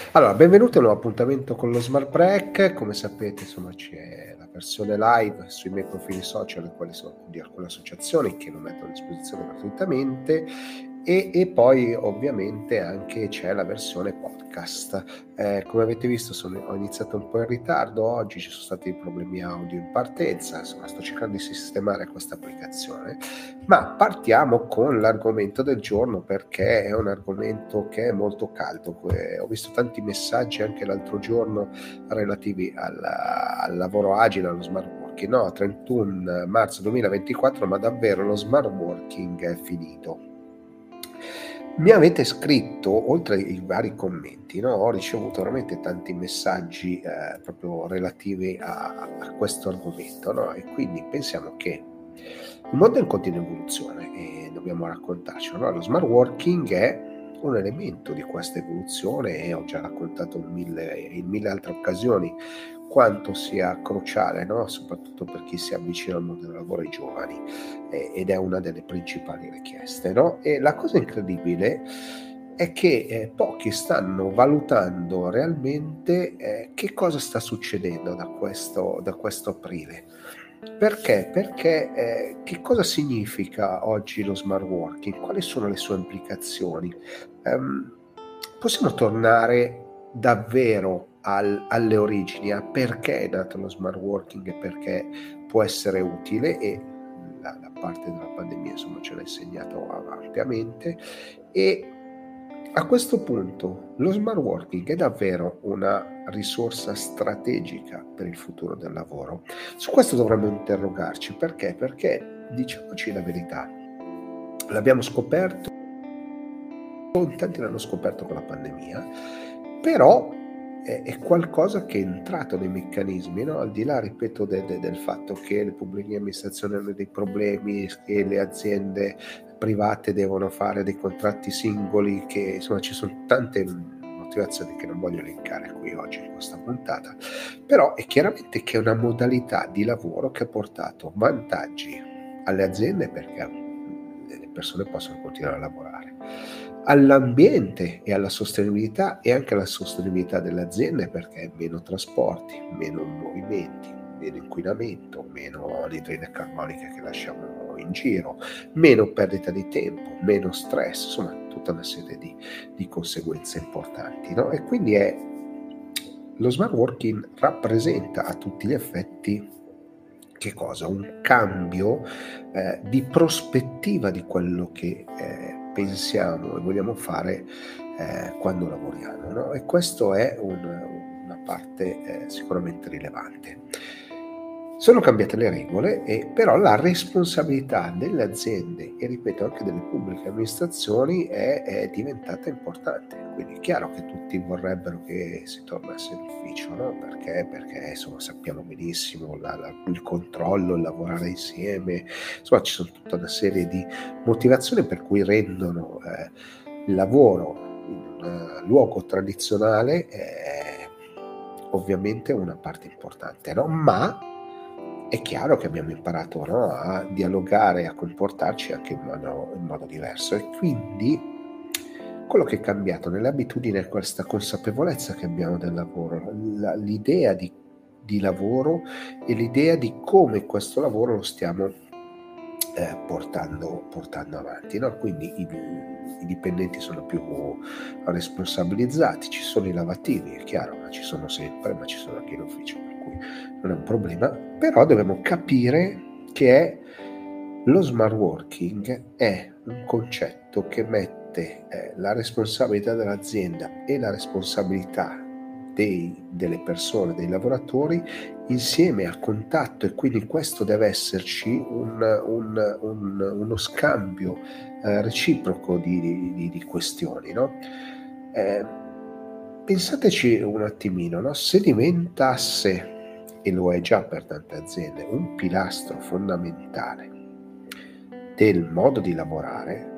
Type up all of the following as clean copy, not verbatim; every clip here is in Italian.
Allora, benvenuti a un nuovo appuntamento con lo Smart Break. Come sapete, insomma, c'è la versione live sui miei profili social, i quali sono di alcune associazioni che lo mettono a disposizione gratuitamente, e poi ovviamente anche c'è la versione podcast. Come avete visto ho iniziato un po' in ritardo, oggi ci sono stati problemi audio in partenza, insomma sto cercando di sistemare questa applicazione, ma partiamo con l'argomento del giorno perché è un argomento che è molto caldo. Ho visto tanti messaggi anche l'altro giorno relativi al lavoro agile, allo smart working. No, 31 marzo 2024, ma davvero lo smart working è finito. Mi avete scritto, oltre ai vari commenti, no, ho ricevuto veramente tanti messaggi proprio relativi a questo argomento, no? E quindi pensiamo che il mondo è in continua evoluzione e dobbiamo raccontarcelo, no? Lo smart working è un elemento di questa evoluzione e ho già raccontato in mille altre occasioni quanto sia cruciale, no? Soprattutto per chi si avvicina al mondo del lavoro ai giovani, ed è una delle principali richieste, no? E la cosa incredibile è che pochi stanno valutando realmente che cosa sta succedendo da questo aprile. Perché? Perché che cosa significa oggi lo smart working? Quali sono le sue implicazioni? Possiamo tornare davvero alle origini, a perché è nato lo smart working e perché può essere utile, e la parte della pandemia insomma ce l'ha insegnato ampiamente. E a questo punto lo smart working è davvero una risorsa strategica per il futuro del lavoro? Su questo dovremmo interrogarci. Perché? Perché, diciamoci la verità, l'abbiamo scoperto, in tanti l'hanno scoperto con la pandemia, però è qualcosa che è entrato nei meccanismi, no? Al di là, ripeto, del fatto che le pubbliche amministrazioni hanno dei problemi, che le aziende private devono fare dei contratti singoli, che insomma ci sono tante motivazioni che non voglio elencare qui oggi in questa puntata, però è chiaramente che è una modalità di lavoro che ha portato vantaggi alle aziende perché le persone possono continuare a lavorare, all'ambiente e alla sostenibilità, e anche alla sostenibilità delle aziende perché meno trasporti, meno movimenti, meno inquinamento, meno anidride carbonica che lasciamo in giro, meno perdita di tempo, meno stress, insomma tutta una serie di conseguenze importanti, no? E quindi lo smart working rappresenta a tutti gli effetti che cosa? Un cambio di prospettiva di quello che pensiamo e vogliamo fare quando lavoriamo, no? E questo è una parte sicuramente rilevante. Sono cambiate le regole, però la responsabilità delle aziende e, ripeto, anche delle pubbliche amministrazioni è diventata importante. Quindi è chiaro che tutti vorrebbero che si tornasse in ufficio, no? Perché insomma, sappiamo benissimo il controllo, il lavorare insieme, insomma ci sono tutta una serie di motivazioni per cui rendono il lavoro in un luogo tradizionale ovviamente una parte importante, no? Ma è chiaro che abbiamo imparato, no, a dialogare, a comportarci anche in modo diverso, e quindi quello che è cambiato nelle abitudini è questa consapevolezza che abbiamo del lavoro, l'idea di lavoro e l'idea di come questo lavoro lo stiamo portando avanti, no? Quindi i dipendenti sono più responsabilizzati, ci sono i lavativi, è chiaro, ma ci sono sempre, ma ci sono anche in ufficio, per cui non è un problema. Però dobbiamo capire che lo smart working è un concetto che mette la responsabilità dell'azienda e la responsabilità delle persone, dei lavoratori, insieme a contatto, e quindi questo deve esserci uno scambio reciproco di questioni, no? Pensateci un attimino, no? Se diventasse, e lo è già per tante aziende, un pilastro fondamentale del modo di lavorare,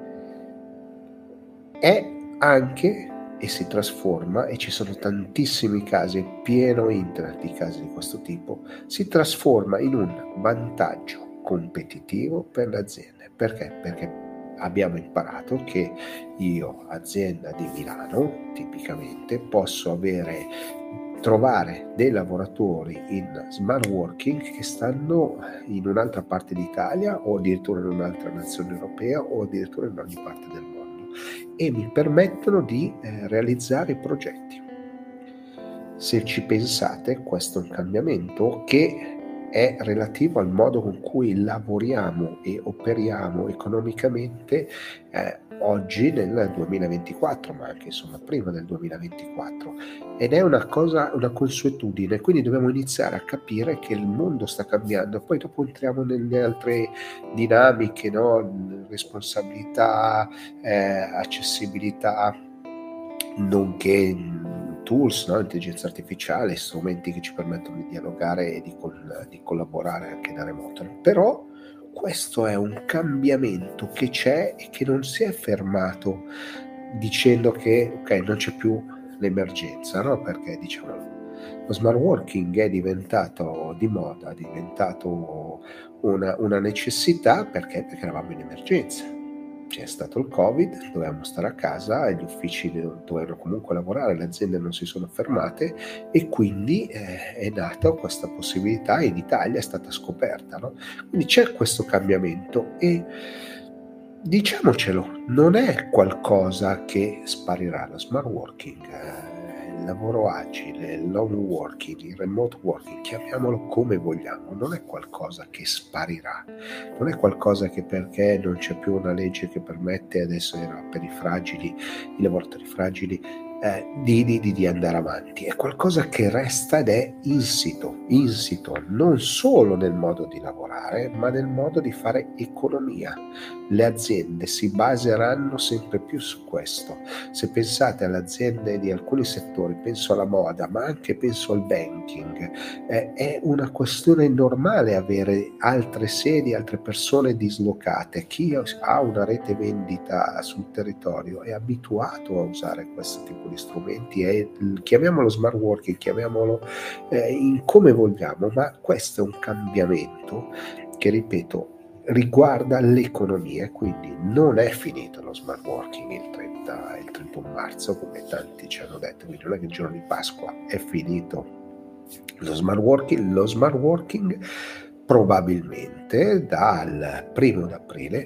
è anche, e si trasforma, e ci sono tantissimi casi, è pieno internet di casi di questo tipo, si trasforma in un vantaggio competitivo per le aziende. Perché? Perché abbiamo imparato che io, azienda di Milano, tipicamente posso trovare dei lavoratori in smart working che stanno in un'altra parte d'Italia o addirittura in un'altra nazione europea o addirittura in ogni parte del mondo e mi permettono di realizzare progetti. Se ci pensate, questo è un cambiamento che è relativo al modo con cui lavoriamo e operiamo economicamente oggi nel 2024, ma anche insomma prima del 2024, ed è una consuetudine, quindi dobbiamo iniziare a capire che il mondo sta cambiando. Poi dopo entriamo nelle altre dinamiche, no? Responsabilità, accessibilità, nonché tools, no? Intelligenza artificiale, strumenti che ci permettono di dialogare e di collaborare anche da remoto. Però questo è un cambiamento che c'è e che non si è fermato dicendo che ok, non c'è più l'emergenza, no? Perché diciamo lo smart working è diventato di moda, è diventato una necessità perché eravamo in emergenza. C'è stato il Covid, dovevamo stare a casa e gli uffici dovevano comunque lavorare, le aziende non si sono fermate e quindi è nata questa possibilità e in Italia è stata scoperta, no? Quindi c'è questo cambiamento e diciamocelo, non è qualcosa che sparirà. Lo smart working, il lavoro agile, il long working, il remote working, chiamiamolo come vogliamo, non è qualcosa che sparirà, non è qualcosa che perché non c'è più una legge che permette, adesso era per i fragili, i lavoratori fragili, di andare avanti, è qualcosa che resta ed è insito non solo nel modo di lavorare ma nel modo di fare economia. Le aziende si baseranno sempre più su questo. Se pensate alle aziende di alcuni settori, penso alla moda ma anche penso al banking, è una questione normale avere altre sedi, altre persone dislocate. Chi ha una rete vendita sul territorio è abituato a usare questo tipo di strumenti e chiamiamolo smart working, chiamiamolo in come vogliamo, ma questo è un cambiamento che, ripeto, riguarda l'economia, quindi non è finito lo smart working il 31 marzo come tanti ci hanno detto, quindi non è che il giorno di Pasqua è finito lo smart working probabilmente dal 1° aprile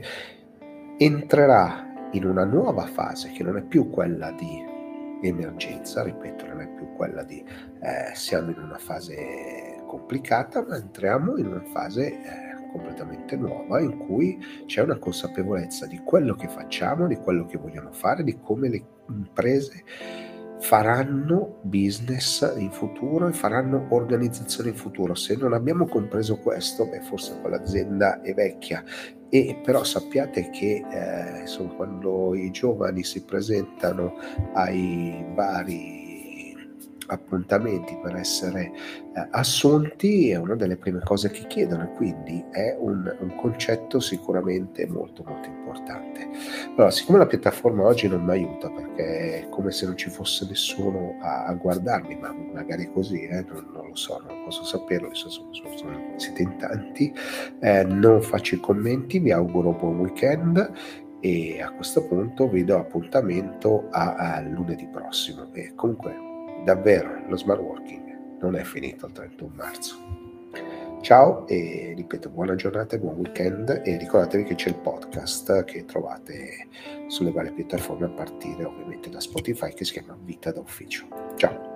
entrerà in una nuova fase che non è più quella di emergenza, ripeto, non è più quella di siamo in una fase complicata, ma entriamo in una fase completamente nuova in cui c'è una consapevolezza di quello che facciamo, di quello che vogliamo fare, di come le imprese faranno business in futuro e faranno organizzazione in futuro. Se non abbiamo compreso questo, forse quell'azienda è vecchia. E però sappiate che insomma, quando i giovani si presentano ai vari appuntamenti per essere assunti, è una delle prime cose che chiedono e quindi è un concetto sicuramente molto molto importante. Allora, siccome la piattaforma oggi non mi aiuta perché è come se non ci fosse nessuno a guardarmi, ma magari è così, non lo so, non posso saperlo, siete in tanti, non faccio i commenti, vi auguro buon weekend e a questo punto vi do appuntamento a lunedì prossimo e comunque davvero lo smart working non è finito il 31 marzo. Ciao e ripeto, buona giornata e buon weekend e ricordatevi che c'è il podcast che trovate sulle varie piattaforme a partire ovviamente da Spotify che si chiama Vita da Ufficio. Ciao!